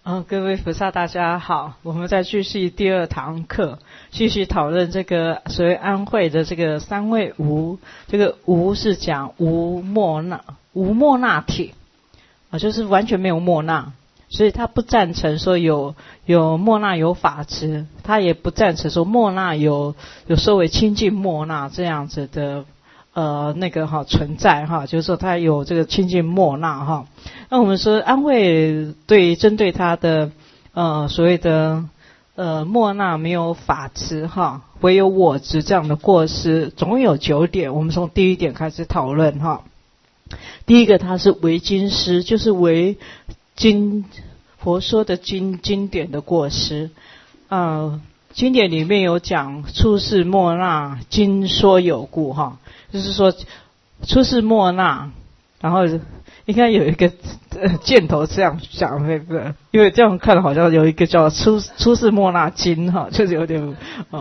各位菩萨大家好，我们再继续第二堂课，继续讨论这个所谓安慧的这个三位无。这个无是讲无莫那体就是完全没有莫那，所以他不赞成说有莫那有法执，他也不赞成说莫那有说为清净莫那这样子的存在就是说他有这个清净莫那那我们说安慧针对他的所谓的莫那没有法执唯有我执这样的过失，总共有9点，我们从第一点开始讨论第一个，它是为经师，就是为佛说的经典的过失经典里面有讲出世莫那经说有故就是说出世莫那，然后应该有一个箭头这样讲因为这样看好像有一个叫出世莫那经就是有点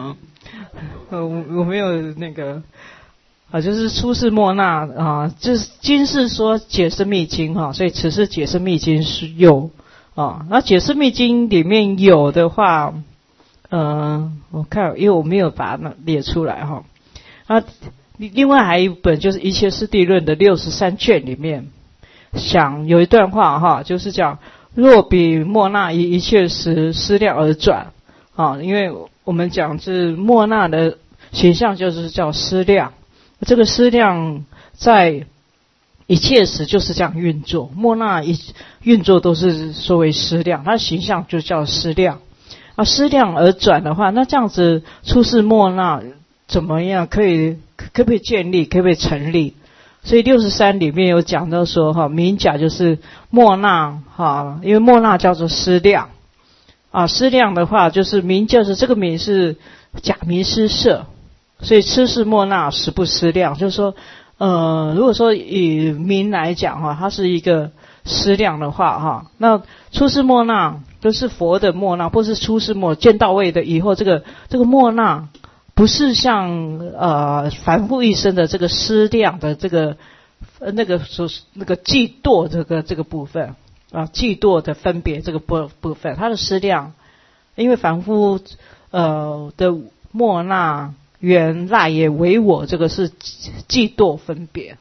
我没有那个就是出世莫那就是经是说解释密经所以此是解释密经是有那解释密经里面有的话我看因为我没有把它列出来另外还有一本就是一切师地论的63卷里面有一段话就是讲若比莫那以一切时思量而转因为我们讲是莫那的形象就是叫思量，这个思量在一切时就是这样运作，莫那运作都是说为思量，它的形象就叫思量思量而转的话，那这样子出世莫那怎么样可不可以建立，可不可以成立？所以63里面有讲到说名假就是莫那因为莫那叫做思量思量的话就是名，就是这个名是假名施设，所以出世莫那实不思量，就是说如果说以名来讲它是一个思量的话那出世莫那都是佛的莫那，或是出世莫见到位的以后，这个莫那不是像凡夫一生的这个思量的这个那个嫉妒这个部分嫉妒的分别这个部分，它的思量，因为凡夫的莫那缘赖也为我，这个是嫉妒分别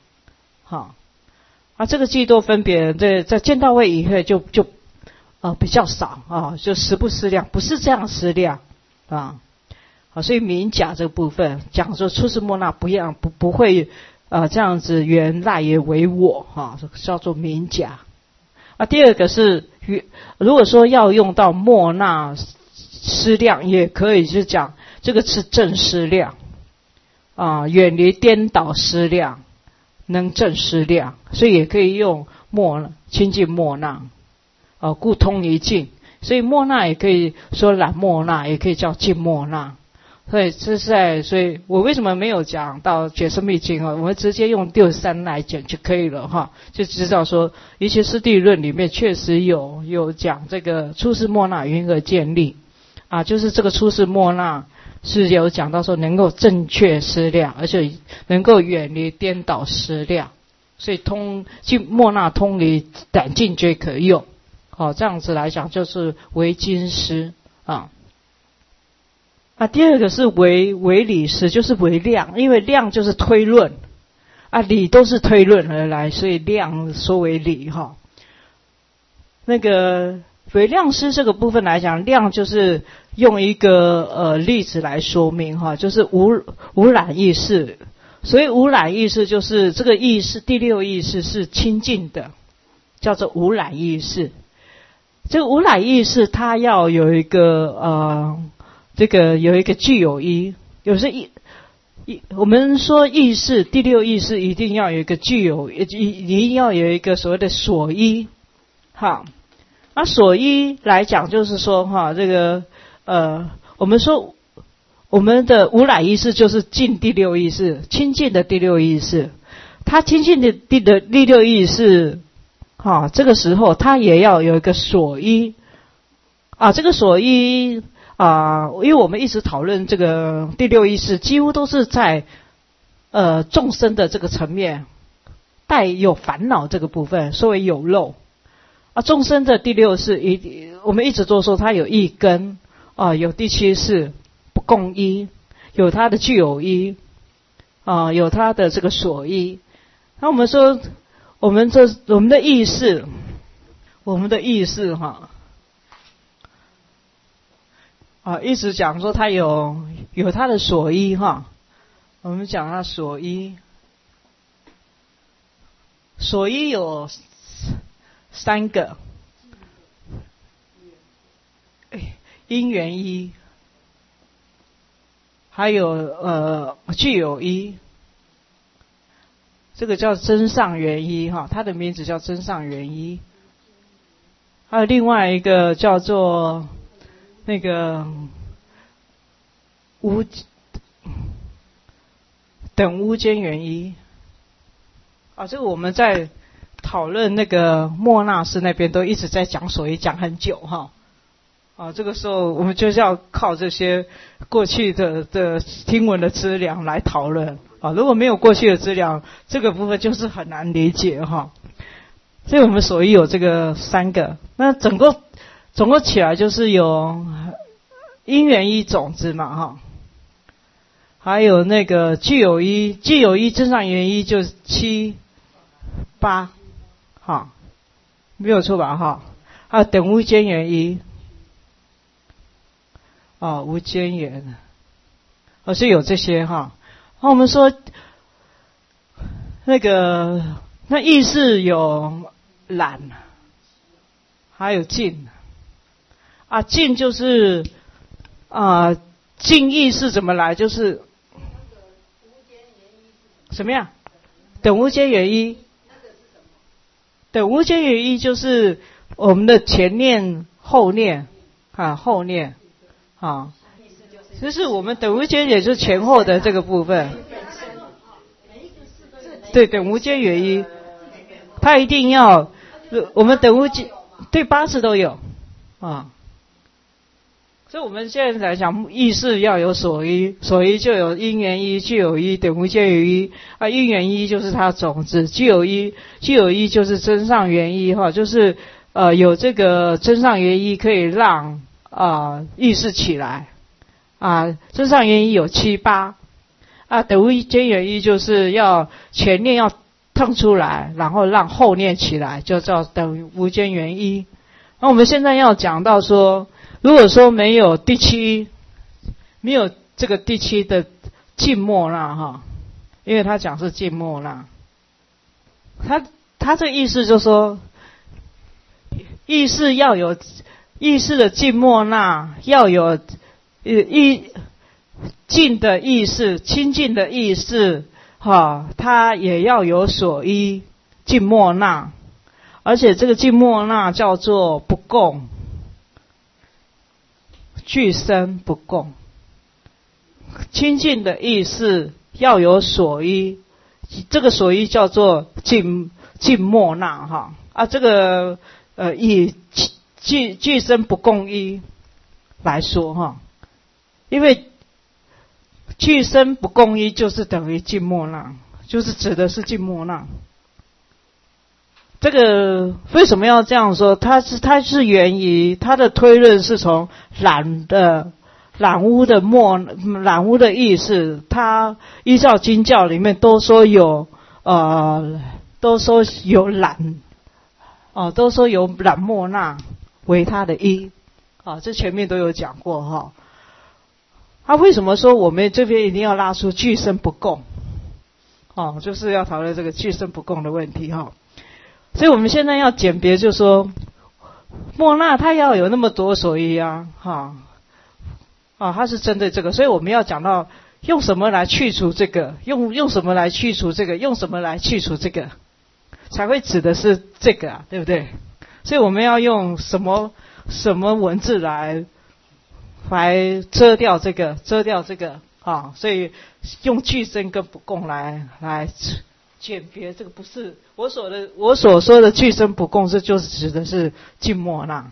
这个嫉妒分别在见到位以后就比较少就实不思量，不是这样思量所以名假这个部分讲说出世莫那不会这样子缘赖也为我叫做名假第二个是如果说要用到莫那思量，也可以是讲这个是正思量远离颠倒思量，能正思量，所以也可以用清净莫那故通一净，所以莫那也可以说染莫那，也可以叫净莫那。所以我为什么没有讲到解释密经我们直接用63来讲就可以了就知道说一切师地论里面确实有讲这个出世莫那云何建立就是这个出世莫那是有讲到说能够正确思量，而且能够远离颠倒思量，所以莫那通离胆尽皆可用这样子来讲就是为经师第二个是为理师，就是为量，因为量就是推论理都是推论而来，所以量说为理那个为量师这个部分来讲，量就是用一个例子来说明就是无染意识，所以无染意识就是这个意识，第六意识是清净的，叫做无染意识。这个无染意识它要有一个有一个具有一，我们说意识，第六意识一定要有一个一定要有一个所谓的所依所依来讲就是说我们说我们的无染意识就是净第六意识，清净的第六意识，它清净的第六意识这个时候它也要有一个所依这个所依因为我们一直讨论这个第六意识，几乎都是在众生的这个层面带有烦恼这个部分，所谓有漏众生的第六是我们一直都说它有一根有第七识不共一，有它的具有一有它的这个所依。那我们说我们的意识，一直讲说它有它的所依哈。我们讲它所依有3个，因缘依，还有具有依，这个叫真上缘依哈，它的名字叫真上缘依。还有另外一个叫做那个等无间缘依。这个我们在讨论那个莫那斯那边都一直在讲所依，讲很久哈。这个时候我们就是要靠这些过去的听闻的资料来讨论如果没有过去的资料，这个部分就是很难理解哈。所以我们所依有这个3个，那总共起来就是有因缘依种子嘛哈，还有那个具有依真上缘依就是7、8哈，没有错吧哈？还有等无间缘依无间缘是有这些哈。我们说那意识有染，还有净净就是净意识怎么来？就是什么样？等无间缘依。等无间缘依就是我们的前念后念后念就是我们等无间也就是前后的这个部分。对，等无间缘依，它一定要我们等无间对8次都有所以我们现在来讲意识要有所依，所依就有因缘依、具有依、等无间缘依因缘依就是它的种子，具有依就是真上缘依就是有这个真上缘依可以让意识起来真上缘依有7、8等无间缘依就是要前念要腾出来，然后让后念起来，就叫等无间缘依。那我们现在要讲到说，如果说没有第7，没有这个第7的静默那因为他讲是静默那，他这个意思就是说，意识要有意识的静默那，要有静的意识，清净的意识它也要有所依静默那，而且这个静默那叫做不共，俱生不共。清净的意识要有所依，这个所依叫做静默那这个以俱生不共依来说因为俱生不共依就是等于静默那，就是指的是静默那。这个为什么要这样说？它是源于它的推论是从染污的意识，它依照经教里面都说有染都说有染莫那为它的依这前面都有讲过他为什么说我们这边一定要拉出俱生不共就是要讨论这个俱生不共的问题所以我们现在要简别，就是说莫那它要有那么多所依它是针对这个，所以我们要讲到用什么来去除这个，用什么来去除这个，用什么来去除这个，才会指的是这个对不对？所以我们要用什么文字来遮掉这个所以用俱生跟不共来简别，这个不是我所说的俱生不共，就是指的是静默那。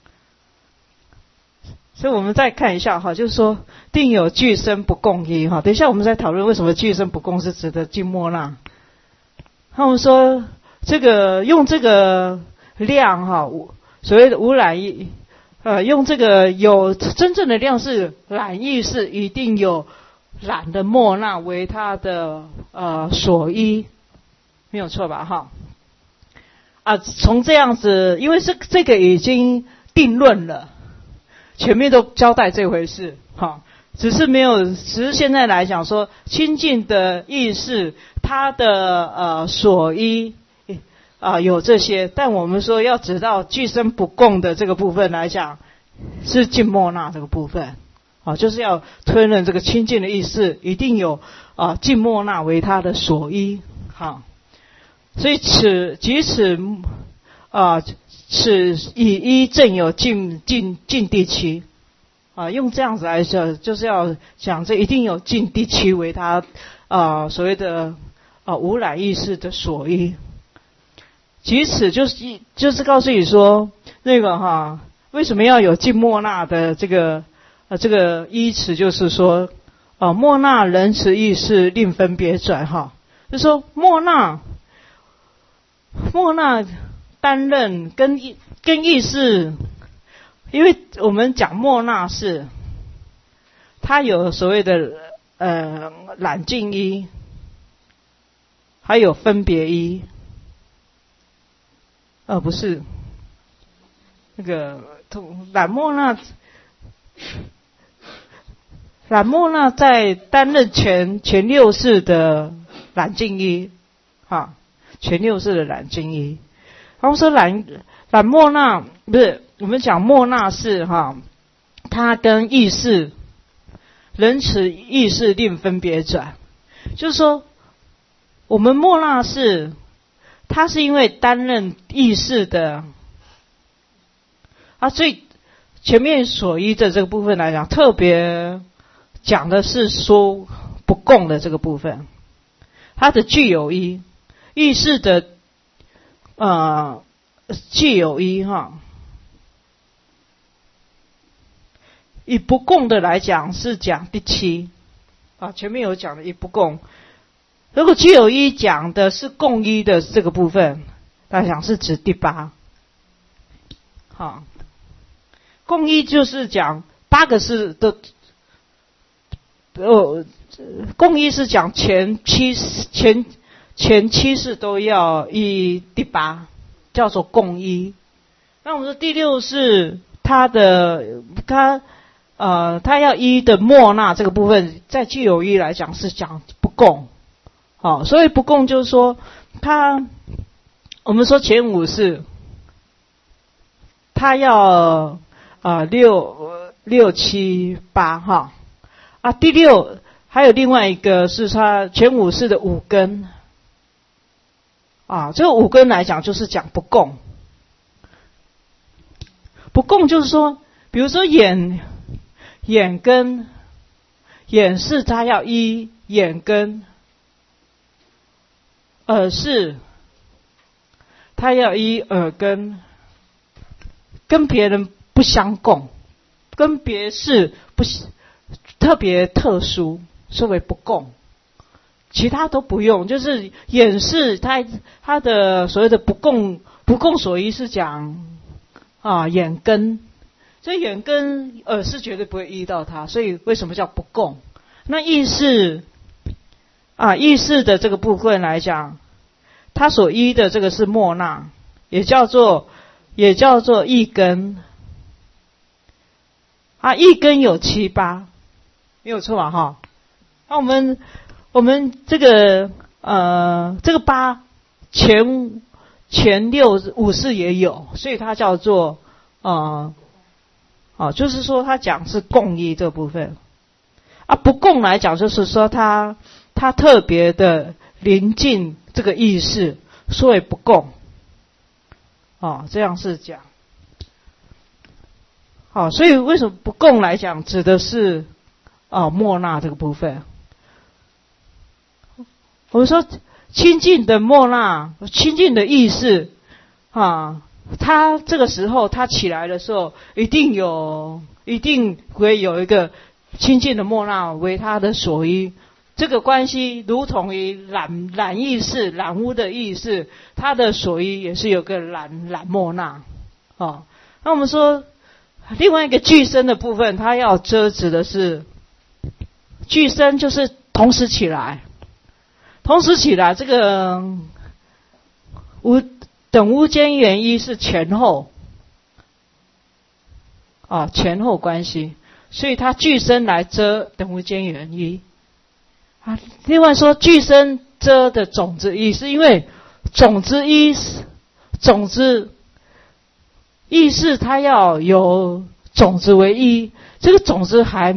所以我们再看一下就是说定有俱生不共依等一下我们再讨论为什么俱生不共是指的静默那。他们说这个用这个量所谓的无染用这个有真正的量是染意识，一定有染的末那为它的所依，没有错吧？哈。从这样子，因为这个已经定论了，前面都交代这回事，哈，只是现在来讲说，清净的意识，它的所依有这些，但我们说要知道具身不共的这个部分来讲，是净末那这个部分，就是要推论这个清净的意识，一定有净末那为它的所依，哈。所以此以一正有净第七用这样子来说，就是要讲这一定有净第七为它所谓的无染意识的所依。即此就是告诉你说那个为什么要有净末那的这个依词，就是说末那仁慈意识另分别转就说末那担任跟意识，因为我们讲末那是它有所谓的染净依，还有分别依，不是那个染末那在担任前六识的染净依前六识的染净依。然后说染末那不是我们讲末那是它跟意识仁慈意识另分别转，就是说我们末那是它是因为担任意识的所以前面所依的这个部分来讲，特别讲的是说不共的这个部分，它的具有依意识的具有依以不共的来讲是讲第七前面有讲的以不共。如果具有依讲的是共依的这个部分来讲是指第八。共依就是讲八个是的共依是讲前七世都要依第八，叫做共依。那我们说第六是他要依的末那这个部分，在具有依来讲是讲不共。所以不共就是说我们说前五是他要六七八第六还有另外一个是他前五识的五根这个五根来讲就是讲不共。不共就是说比如说眼根，眼是他要依眼根，耳是他要依耳根，跟别人不相共，跟别是不特别特殊，称为不共。其他都不用，就是眼是他的所谓的不共所依是讲眼根，所以眼根耳是绝对不会依到它，所以为什么叫不共？那意识的这个部分来讲，它所依的这个是末那，也叫做意根。意根有七八，没有错吧？那我们这个八前六五识也有，所以它叫做就是说它讲是共依这部分。不共来讲就是说它特别的临近这个意识，所以不共。这样是讲。所以为什么不共来讲指的是末那这个部分。我们说清净的末那，清净的意识他这个时候他起来的时候，一定会有一个清净的末那为他的所依。这个关系如同于染意识、染污的意识，他的所依也是有个染末那。那我们说另外一个具身的部分，它要遮指的是具身，就是同时起来，同时起来。这个等无间缘一是前后啊，前后关系，所以它具身来遮等无间缘一啊。另外说具身遮的种子一，是因为种子一种子意识它要有种子为一，这个种子还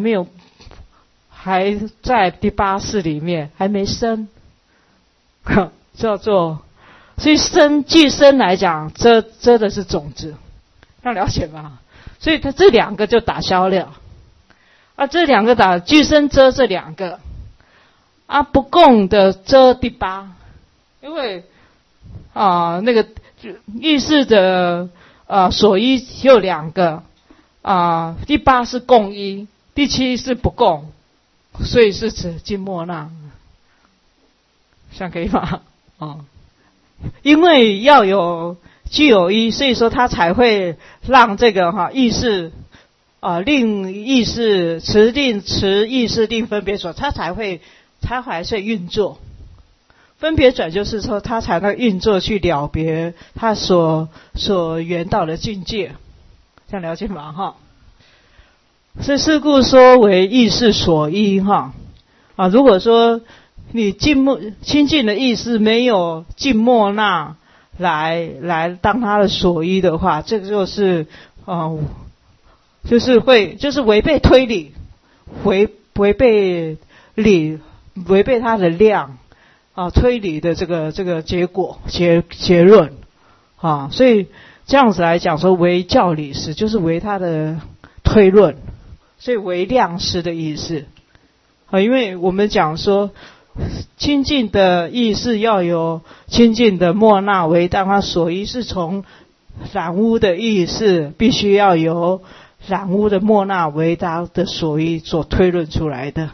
在第八识里面还没生，叫做，所以具身来讲遮的是种子，要了解吗？所以它这两个就打消了啊，这两个具身遮这两个啊，不共的遮第八，因为那个意识的所依有两个第八是共一，第七是不共，所以是指静默那，这样可以吗？因为要有具有一，所以说它才会让这个意识令意识持定持意识定分别转，它还是运作。分别转就是说它才能运作去了别它所缘到的境界，这样了解吗？所以是故说为意识所依如果说你清净的意识没有静默那来当它的所依的话，这个就是就是违背推理，违背它的量推理的这个结果结论所以这样子来讲说为教理识，就是为它的推论，所以为量识的意思因为我们讲说清净的意识要有清净的默那为当它所依，是从染污的意识必须要有染污的默那为它的所依所推论出来的。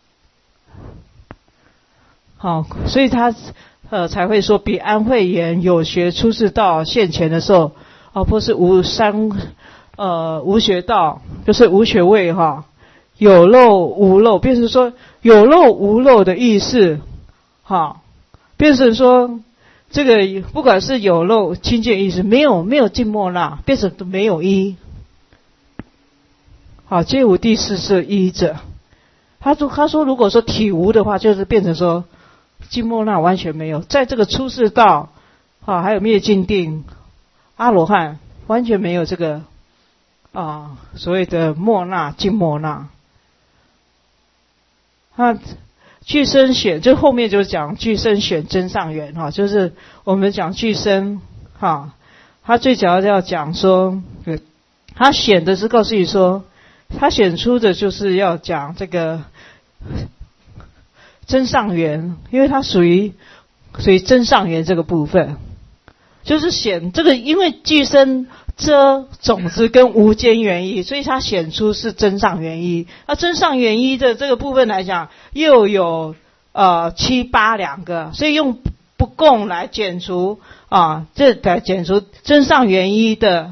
所以他才会说比安慧言有学出世道现前的时候或是无学道，就是无学位有漏无漏，便是说有漏无漏的意识便是说这个不管是有漏清净意识没有静默那，变成没有一皆无第四是一者。他说如果说体无的话，就是变成说静默那完全没有，在这个出世道还有灭尽定阿罗汉完全没有这个所谓的默那静默那。具身选就后面就讲具身选真上缘就是我们讲具身他最主要要讲说他选的是告诉你说他选出的就是要讲这个真上缘，因为它属于真上缘这个部分，就是显这个，因为具身遮种子跟无间缘一，所以它显出是真上缘一。那真上缘一的这个部分来讲，又有7、8两个，所以用不共来减除这来减除真上缘一的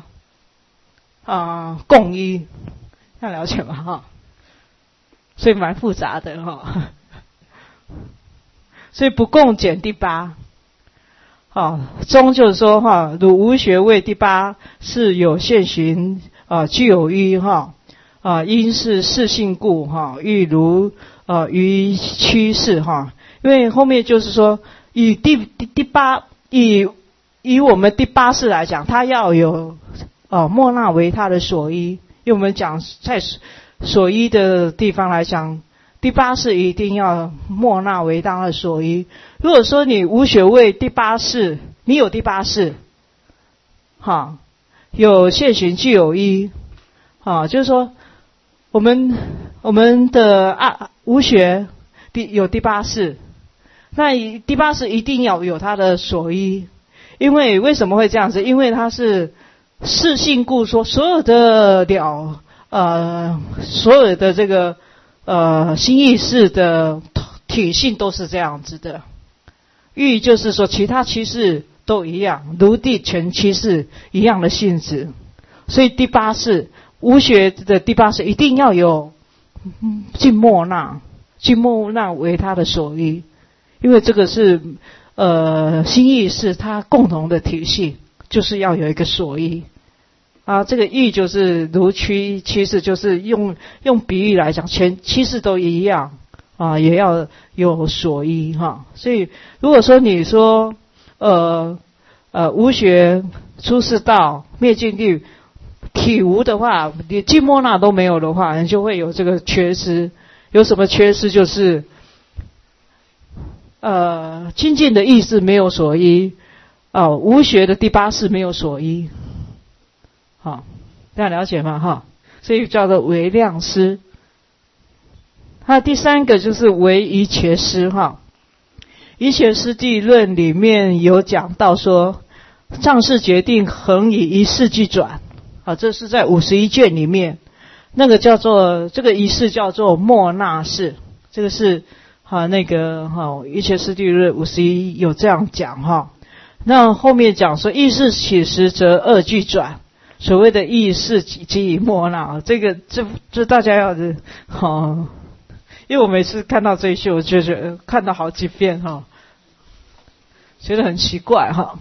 共一，这样了解吗？所以蛮复杂的所以不共减第八中就是说如无学位第八是有现行具有一因是事性故欲如于趋势因为后面就是说以第八以我们第八识来讲，它要有默那为它的所依，因为我们讲在所依的地方来讲，第八识一定要默那为当的所依。如果说你无学位第八识，你有第八识有现行具有一就是说我们的无学有第八识，那第八识一定要有它的所依。因为什么会这样子？因为它是事性故，说所有的这个心意识的体性都是这样子的。欲就是说其他趋势都一样，如地全趋势一样的性质，所以第八识无学的第八识一定要有静默那，静默那为它的所依，因为这个是心意识它共同的体系，就是要有一个所依啊。这个意就是如趋势，就是用比喻来讲，七识都一样啊，也要有所依哈。所以如果说你说无学出世道灭尽地体无的话，你静默那都没有的话，你就会有这个缺失。有什么缺失？就是清净的意识没有所依，无学的第八识没有所依。好，这样了解吗？哈，所以叫做唯量失。它第三个就是唯一切失哈。一切失地论里面有讲到说，藏识决定恒以一识俱转。啊，这是在51卷里面，那个叫做这个一识叫做莫那识，这个是那个一切失地论51有这样讲哈。那后面讲说意识起时则二俱转，所谓的意识即以莫那，这个这大家要因为我每次看到这一句，我就觉得看到好几遍哈，觉得很奇怪哈。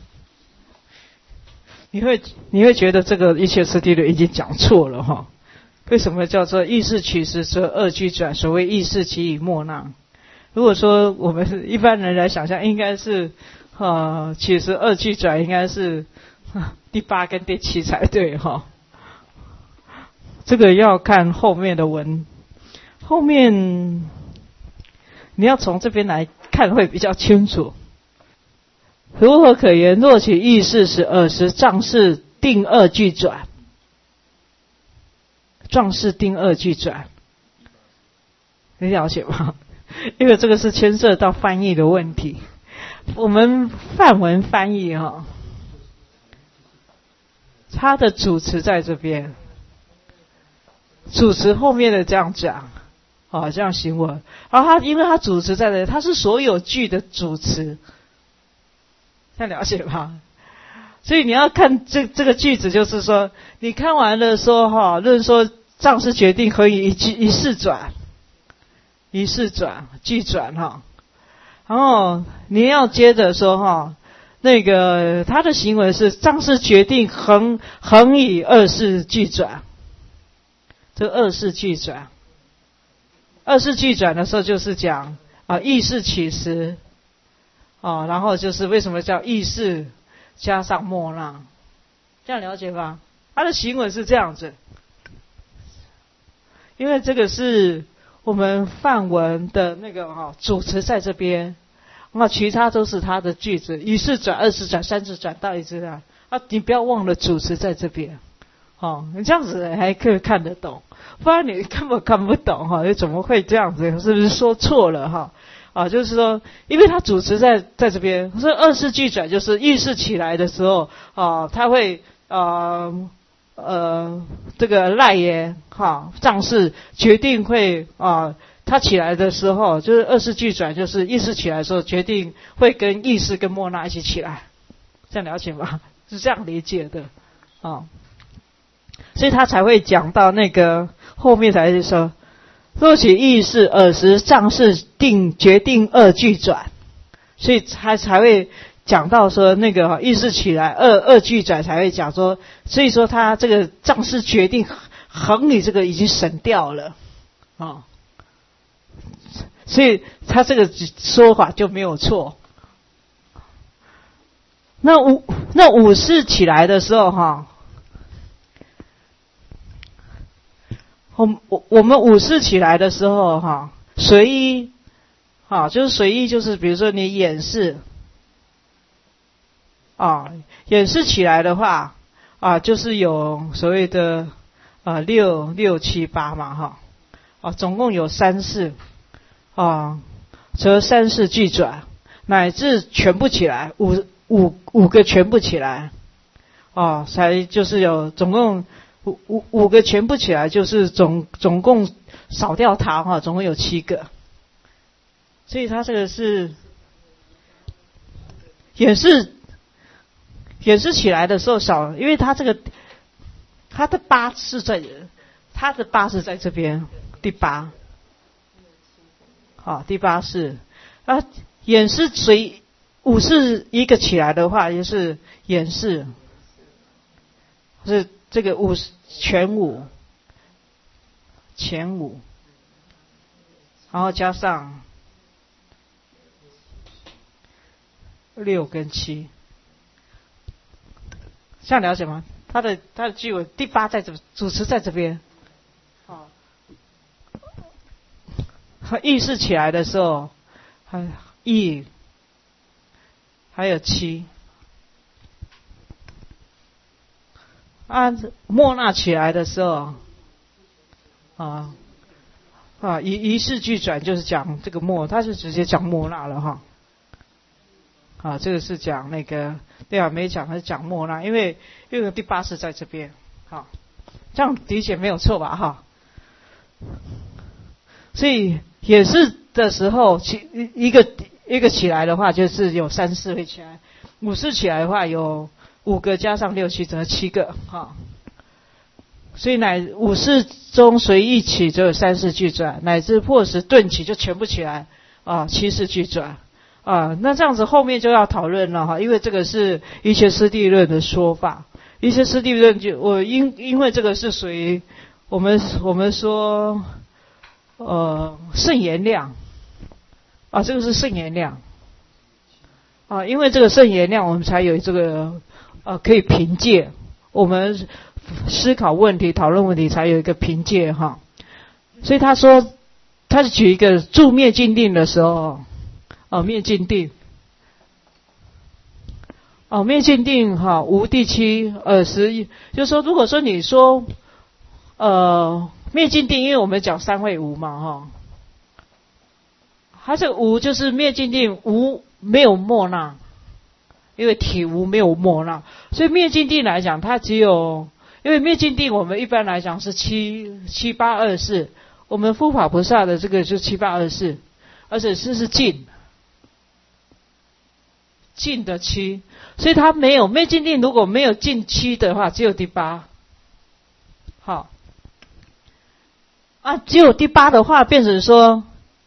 你会觉得这个一切次第论已经讲错了哈？为什么叫做意识起时则二俱转？所谓意识即以莫那。如果说我们一般人来想象，应该是起时二俱转，应该是第8跟第7才对哈。这个要看后面的文，后面你要从这边来看会比较清楚。如何可言？若其意识是尔时藏识定二俱转，藏识定二俱转，你了解吗？因为这个是牵涉到翻译的问题。我们梵文翻译它的主词在这边，主词后面的这样讲，这样行文。然后因为它主词在这里，它是所有句的主词。这样了解吧？所以你要看这个句子，就是说，你看完了说论说藏识决定可以一识转，俱转哈。然后你要接着说那个他的行为是藏识决定恒以二识俱转，这二识俱转，二识俱转的时候就是讲意识起时。然后就是为什么叫意识加上莫那，这样了解吧？他的行为是这样子，因为这个是我们梵文的那个主词在这边，其他都是他的句子，一识转、二识转、三识转到一直啊，你不要忘了主词在这边，你这样子还可以看得懂，不然你根本看不懂你怎么会这样子？是不是说错了就是说，因为它主词在这边，所以二识俱转就是意识起来的时候它会这个赖耶藏识决定会它起来的时候，就是二识俱转，就是意识起来的时候决定会跟意识跟莫那一起起来，这样了解吗？是这样理解的所以他才会讲到那个后面才是说。若其意识尔时藏识决定二俱转，所以他才会讲到说那个意识起来二俱转才会讲说，所以说他这个藏识决定恒理这个已经省掉了所以他这个说法就没有错。那五识起来的时候我们五识起来的时候随意就是随意，就是比如说你眼识眼识起来的话就是有所谓的6、7、8嘛总共有3识则3识俱转，乃至全部起来五个全部起来才就是有总共五个全部起来，就是总共少掉它总共有7个，所以它这个是眼识起来的时候少，因为它这个它的八是在这边，第八。好，第八式啊，演示随五式一个起来的话，就是演示，是这个五全五，前五，然后加上6跟7，这样了解吗？它的句尾第八在这，主词在这边。好，意识起来的时候，意还有7。默纳起来的时候，仪式句转就是讲这个默，它是直接讲默纳了哈。这个是讲那个，对啊，没讲，它是讲默纳，因为第八是在这边，好，这样理解没有错吧哈？所以演示的时候，一个起来的话，就是有3式会起来；五式起来的话，有5个加上6、7，整个7个哈。所以五式中随意起就有3式句转，乃至破时顿起就全部起来7式句转。那这样子后面就要讨论了哈，因为这个是一切师地论的说法。一切师地论因为这个是属于我们说圣言量这个是圣言量因为这个圣言量我们才有这个可以凭借我们思考问题、讨论问题才有一个凭借哈。所以他说，他是举一个住灭尽定的时候。灭尽定，灭尽定无第七10，就是说，如果说你说灭尽定，因为我们讲三会无嘛它这个无就是灭尽定无没有默纳，因为体无没有默纳，所以灭尽定来讲，它只有因为灭尽定我们一般来讲是7、8、24，我们护法菩萨的这个就7、8、24，而且是尽的7，所以它没有灭尽定，如果没有尽7的话，只有第8。好，只有第8的话，变成说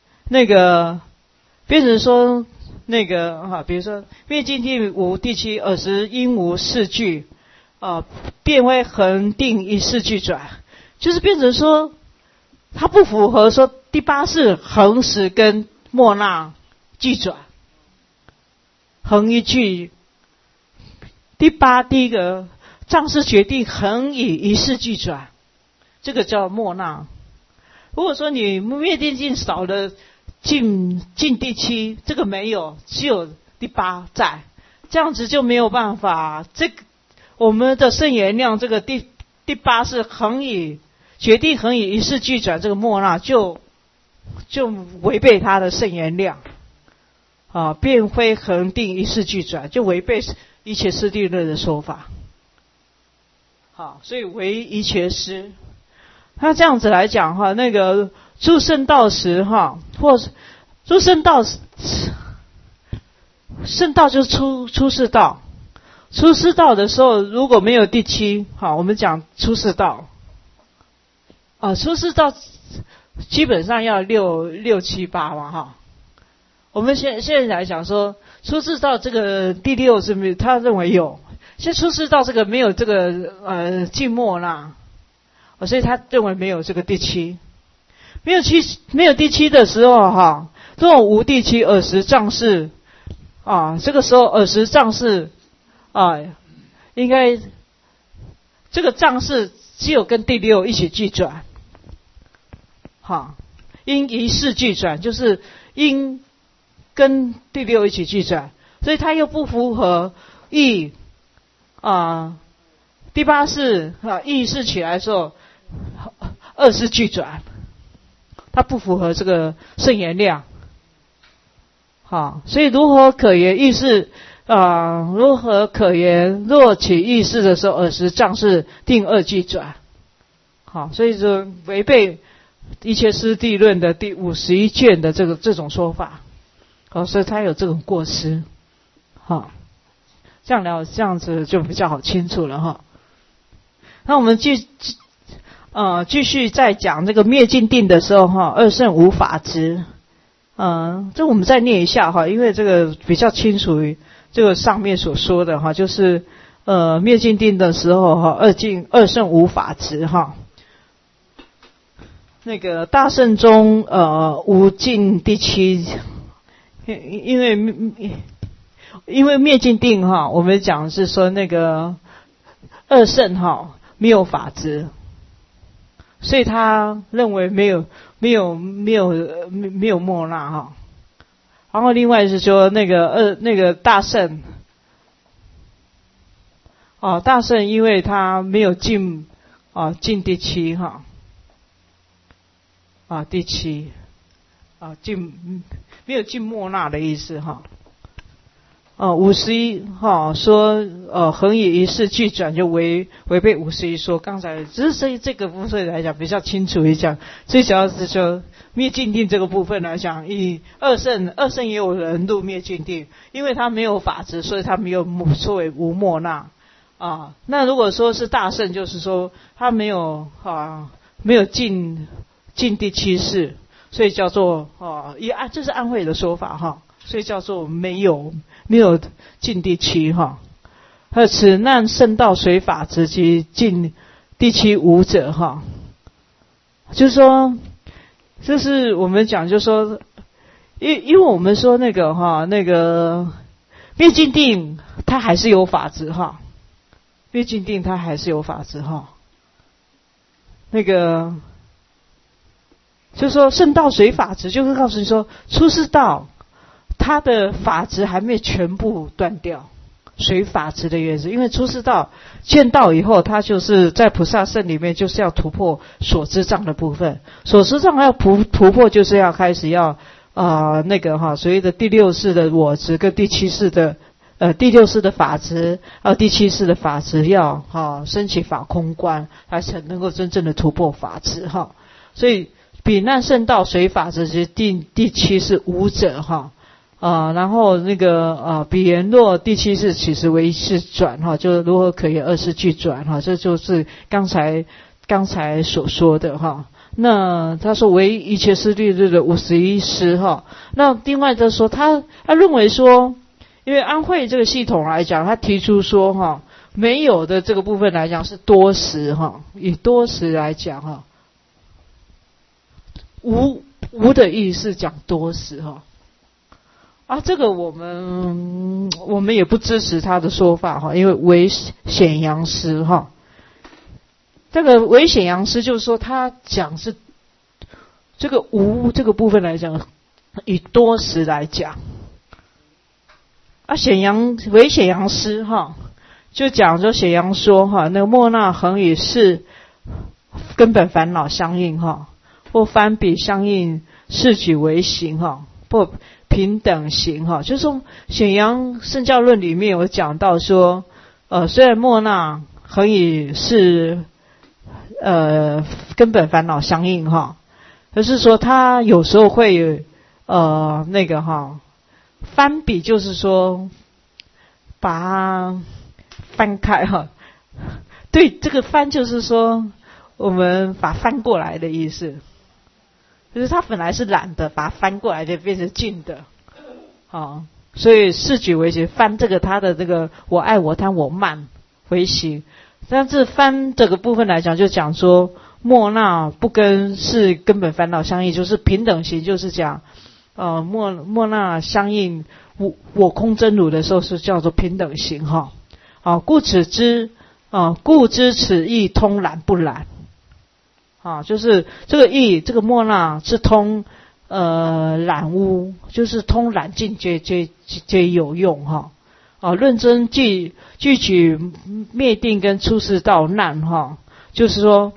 比如说灭尽定无第720因无4句变为恒定一4句转，就是变成说它不符合说第8是恒时跟默纳句转。恒一句，第8第一个藏式决定恒以一4句转，这个叫默纳。如果说你灭尽定少了尽第7，这个没有，只有第8在，这样子就没有办法。这个我们的圣言量这个第8是恒以决定恒以一4句转，这个默纳就违背它的圣言量。便非恒定一4句转，就违背一切师地论的说法。所以为一切师。他这样子来讲那个诸圣道时或诸圣道圣道就是出世道。出世道的时候，如果没有第7，我们讲出世道。出世道基本上要6、7、8嘛我们现在来讲说，出世道这个第6是没有，他认为有。现在出世道这个没有这个静默纳，所以他认为没有这个第7。没有第7的时候这种无第720藏式这个时候20藏式应该这个藏式只有跟第6一起句转。因一4句转，就是因跟第6一起句转，所以它又不符合意第8是意识起来的时候20句转，它不符合这个圣言量。所以如何可言意识如何可言若起意识的时候20藏式定2句转。所以就违背一切师地论的第51卷的这种说法。所以他有这种过失。这样子就比较好清楚了那我们继续再讲这个灭尽定的时候哈，二圣无法执。这我们再念一下哈，因为这个比较清楚于这个上面所说的哈，就是灭尽定的时候哈，二圣无法执哈。那个大圣中无尽第七，因为灭尽定哈，我们讲是说那个二圣哈没有法执，所以他认为没有莫那哈。然后另外是说那个大圣大圣因为他没有进第七哈。第七没有进莫那的意思哈。51哈说恒以一事俱转，就违背51说。刚才只是这个部分来讲比较清楚一讲，最主要是说灭尽定这个部分来讲，以二圣也有人入灭尽定，因为他没有法执，所以他没有作为无莫那那如果说是大圣，就是说他没有进第七世，所以叫做这是安慧的说法哈，所以叫做没有进第七哈。和此难圣道随法执及进第七无者哈，就是说，这是我们讲，就是说，因为我们说那个灭尽定它还是有法执哈，灭尽定它还是有法执哈，那个。就是说圣道随法执，就是告诉你说出世道它的法执还没有全部断掉，随法执的原则。因为出世道见道以后，它就是在菩萨圣里面就是要突破所知障的部分，所知障要突破，就是要开始要所谓的第六世的我执跟第七世的第六世的法执第七世的法执要升起法空观，才能够真正的突破法执哈。所以彼难圣道随法执是第七是无者哈然后那个彼言若第七是其实为一世转哈，就如何可以二世俱转哈，这就是刚才所说的哈。那他说为一切师律的51师哈。那另外他说他认为说，因为安慧这个系统来讲，他提出说哈，没有的这个部分来讲是多实哈，以多实来讲哈。无的意思讲多实哈这个我们也不支持他的说法哈，因为为显扬师哈，这个为显扬师就是说他讲是这个无这个部分来讲，以多实来讲为显扬师哈，就讲说显扬说哈，那个莫那恒以是根本烦恼相应哈。或翻比相应视举为行哈，或平等行哈，就是说显扬圣教论里面有讲到说，虽然莫那恒以是根本烦恼相应哈，可是说他有时候会翻比，就是说把它翻开哈。对，这个翻就是说我们把翻过来的意思。就是他本来是懒的，把它翻过来就变成静的，所以视举为行，翻这个他的这个我爱我贪我慢为行。但是翻这个部分来讲，就讲说莫那不跟是根本烦恼相应，就是平等行，就是讲莫那相应我空真如的时候是叫做平等行哈。故知此义通懒不懒。就是这个义，这个莫那是通染污，就是通染尽皆有用哈。论真具举灭定跟出世道难哈，就是说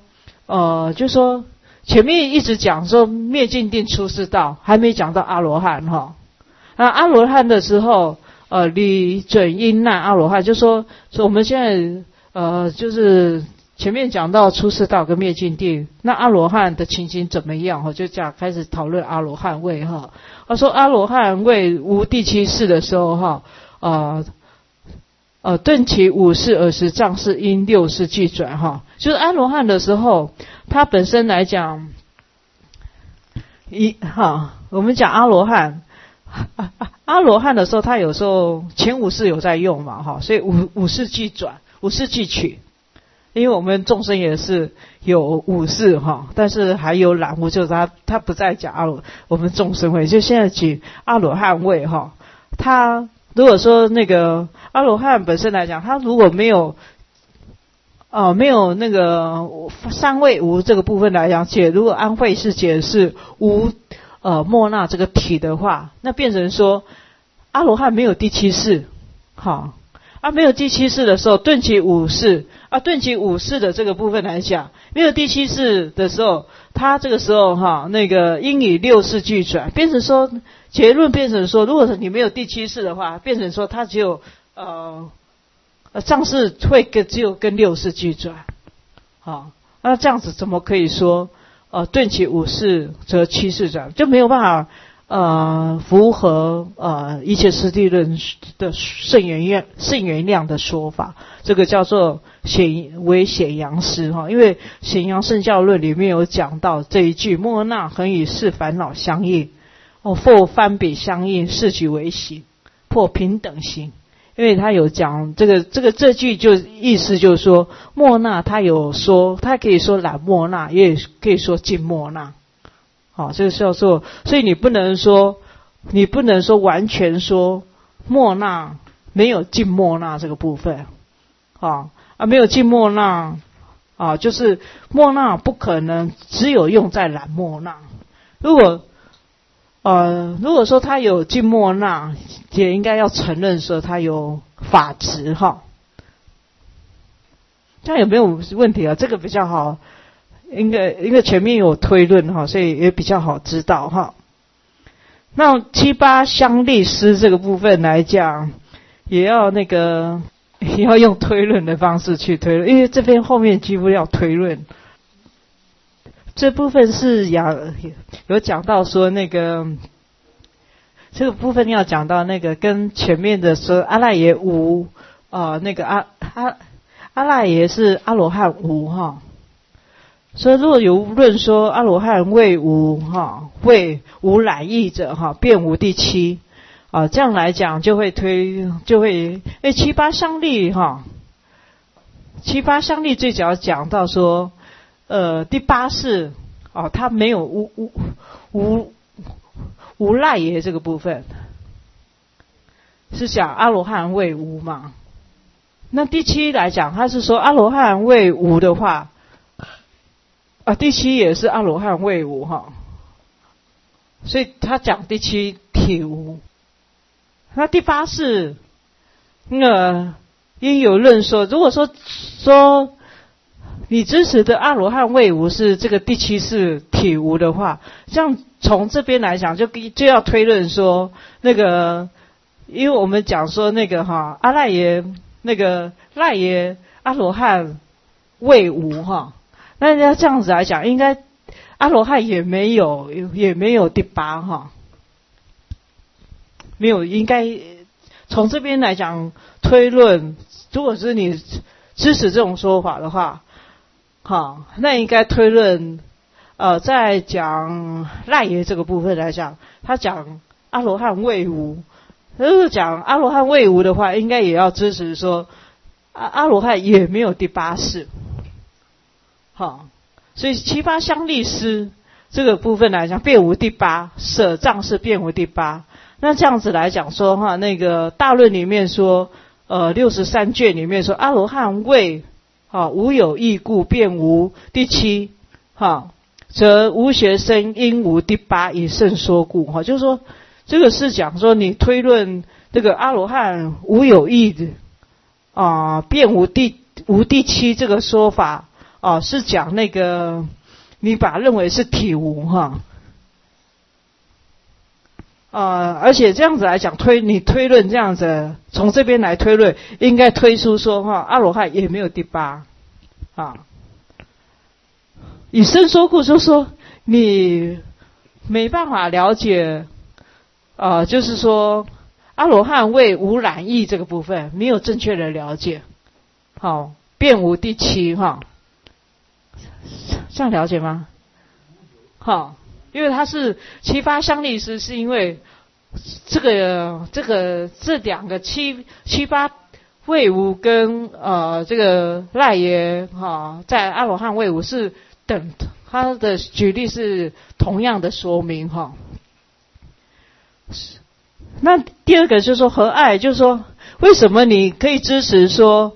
前面一直讲说灭尽定出世道，还没讲到阿罗汉哈。那阿罗汉的时候理准因难阿罗汉，就说我们现在就是前面讲到出世道跟灭尽定，那阿罗汉的情形怎么样哈？就这样开始讨论阿罗汉位哈。他说阿罗汉位无第七世的时候哈， 顿其五事而实障是因六事俱转哈，就是阿罗汉的时候，他本身来讲，我们讲阿罗汉，阿罗汉的时候，他有时候前五事有在用嘛哈，所以五事俱转，五事俱取。因为我们众生也是有五事哈，但是还有染污，就是他不再讲我们众生位，就现在举阿罗汉位哈。他如果说那个阿罗汉本身来讲，他如果没有那个三位无这个部分来讲，如果安慧是解释无莫那这个体的话，那变成说阿罗汉没有第七世，好。没有第七世的时候，顿其五事顿其五事的这个部分来讲，没有第七世的时候，他这个时候那个应以六事俱转，变成说结论变成说，如果你没有第七世的话，变成说他只有障事会只有跟六事俱转，那这样子怎么可以说顿其五事则七事转，就没有办法。符合一切实地论的圣原量的说法，这个叫做为显扬师哈，因为显扬圣教论里面有讲到这一句莫那恒与是烦恼相应，复翻彼相应，是举为行，破平等行。因为他有讲这句就意思就是说，莫那他有说，他可以说染莫那，也可以说净莫那。这个叫做，所以你不能说完全说莫那没有净莫那这个部分，没有净莫那就是莫那不可能只有用在染莫那。如果说他有净莫那，也应该要承认说他有法执这样有没有问题啊？这个比较好。因为前面有推论所以也比较好知道那七八相立师这个部分来讲，也要用推论的方式去推论，因为这边后面几乎要推论。这部分是有讲到说这个部分要讲到跟前面的说阿赖耶无阿赖耶是阿罗汉无所以如果有论说阿罗汉为无为无染意者便无第七这样来讲就会七八相立七八相立最早要讲到说第八世他没有无赖耶这个部分是讲阿罗汉为无嘛。那第七来讲，他是说阿罗汉为无的话第七也是阿罗汉为无所以他讲第七体无。那第八是因有论说，如果说你支持的阿罗汉为无是这个第七是体无的话，这样从这边来讲就要推论说因为我们讲说阿赖耶赖耶阿罗汉为无那要这样子来讲，应该阿罗汉也没有第八没有，应该从这边来讲推论，如果是你支持这种说法的话那应该推论在讲赖耶这个部分来讲，他讲阿罗汉为无，如果讲阿罗汉为无的话，应该也要支持说阿罗汉也没有第八世所以七八相立师这个部分来讲，便无第八，舍障是便无第八。那这样子来讲说大论里面说63卷里面说阿罗汉为无有异故，便无第七则无学生应无第八，以甚说故就是说这个是讲说你推论这个阿罗汉无有异的便无第七这个说法是讲你把它认为是体无而且这样子来讲你推论这样子，从这边来推论，应该推出说阿罗汉也没有第八以身说故，就是说你没办法了解就是说阿罗汉为无染意这个部分没有正确的了解，好，遍无第七哈，这样了解吗？好，因为他是七发相利师，是因为这两个七八位无跟这个赖耶哈，在阿罗汉位无是等，他的举例是同样的说明哈。那第二个就是说和爱，就是说为什么你可以支持说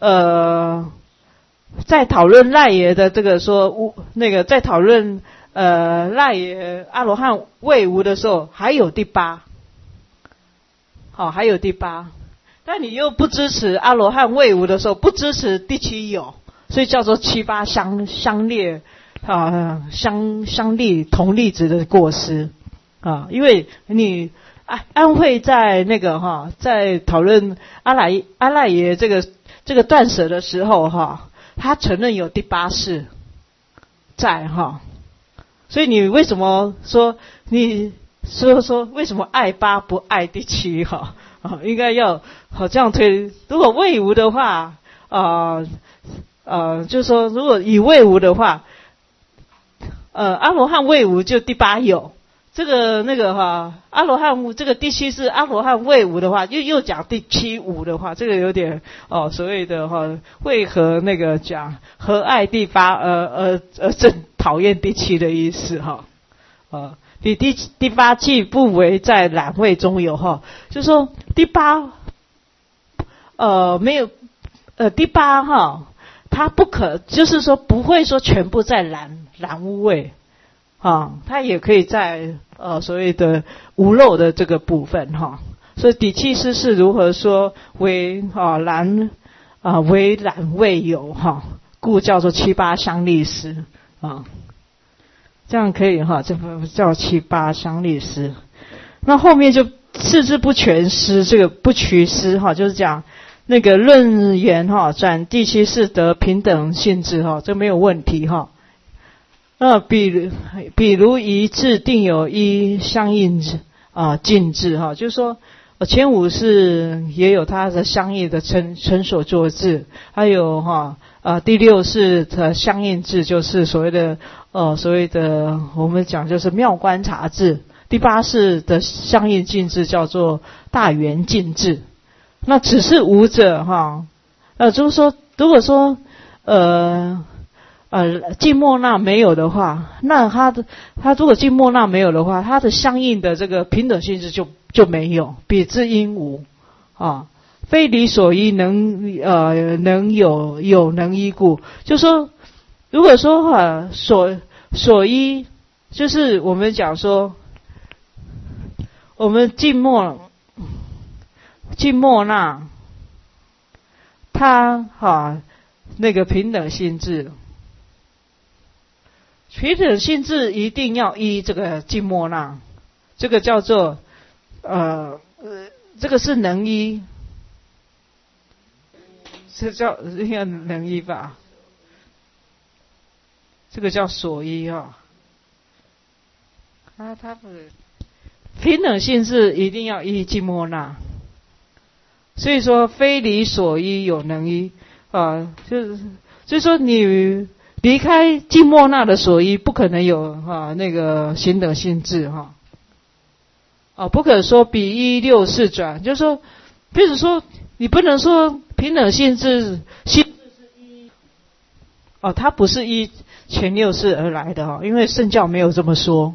在讨论赖耶的这个说那个在讨论赖耶阿罗汉位无的时候还有第八，好，还有第八，但你又不支持阿罗汉位无的时候，不支持第七有，所以叫做七八相列相立同粒子的过失啊，因为你安慧在那个在讨论阿赖耶这个断舍的时候他承认有第八世在所以你为什么说你说为什么爱八不爱第七应该要这样推。如果位无的话就是说如果以位无的话阿罗汉位无就第八有，这个阿罗汉这个第七是阿罗汉位无的话，又讲第七无的话，这个有点所谓的为何那个讲和爱第八正讨厌第七的意思第八既不为在染位中有就是说第八没有第八它不可，就是说不会说全部在染污位它也可以在所谓的无漏的这个部分所以底气师是如何说为为染位有故叫做七八相利师这样可以这叫七八相利师。那后面就次之不全师，这个不取师就是讲那个论言转第七世得平等性质这没有问题比如一致定有一相应尽致就是说前五是也有它的相应的成所作智，还有第六是的相应智，就是所谓的我们讲就是妙观察智。第八是的相应尽智叫做大圆尽智。那只是无者就是说如果说静默那没有的话，那他如果静默那没有的话，他的相应的这个平等性质就没有，彼之因无非理所依能有能依故。就说如果说所依，就是我们讲说我们静默那他那个平等性质一定要依这个静默那，这个叫做这个是能依，这叫能依吧，这个叫所依它不平等性质一定要依静默那，所以说非理所依有能依就是说你离开静默那的所依，不可能有那个行等性质不可说比依六世转，就是说比如说你不能说平等性质是依它不是依前六世而来的因为圣教没有这么说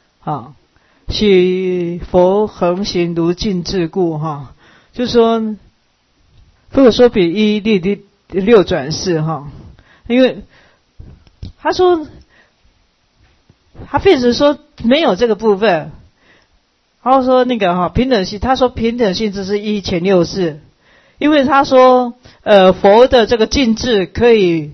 是佛恒行如镜智故就是说如果说比依第六转世因为他说他变成说没有这个部分，然后说那个平等性，他说平等性质是依前六世，因为他说佛的这个净智可以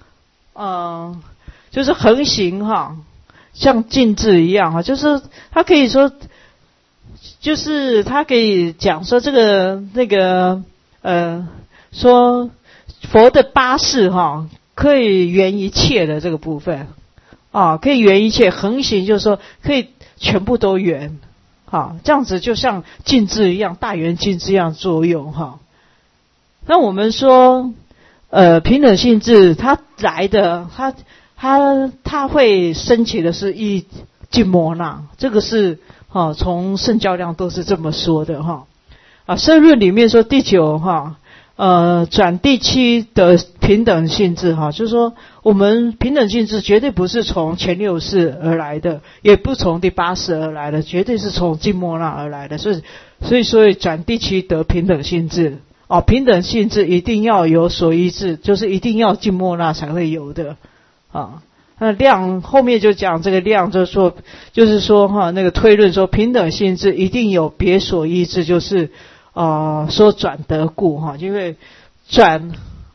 就是恒行像净智一样就是他可以说就是他可以讲说这个那个说佛的八世可以圆一切的这个部分可以圆一切，恒行就是说可以全部都圆好，这样子就像静智一样，大圆镜这样作用哈。那我们说，平等性质它来的，它会升起的是一静默那，这个是从圣教量都是这么说的哈。圣论里面说第九转第七的平等性质哈，就是说我们平等性质绝对不是从前六世而来的，也不从第八世而来的，绝对是从静默那而来的。所以转第七得平等性质平等性质一定要有所依止，就是一定要静默那才会有的那量后面就讲这个量，就是说那个推论说平等性质一定有别所依止，就是说转得故因为转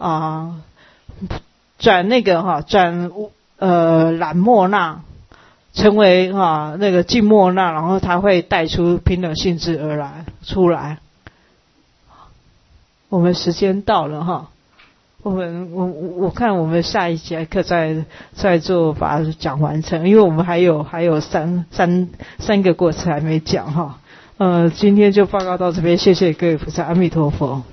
那个转染默那成为那个静默那，然后它会带出平等性质出来。我们时间到了我看我们下一节课再做把它讲完成，因为我们还有三个过程还没讲今天就报告到这边，谢谢各位菩萨，阿弥陀佛。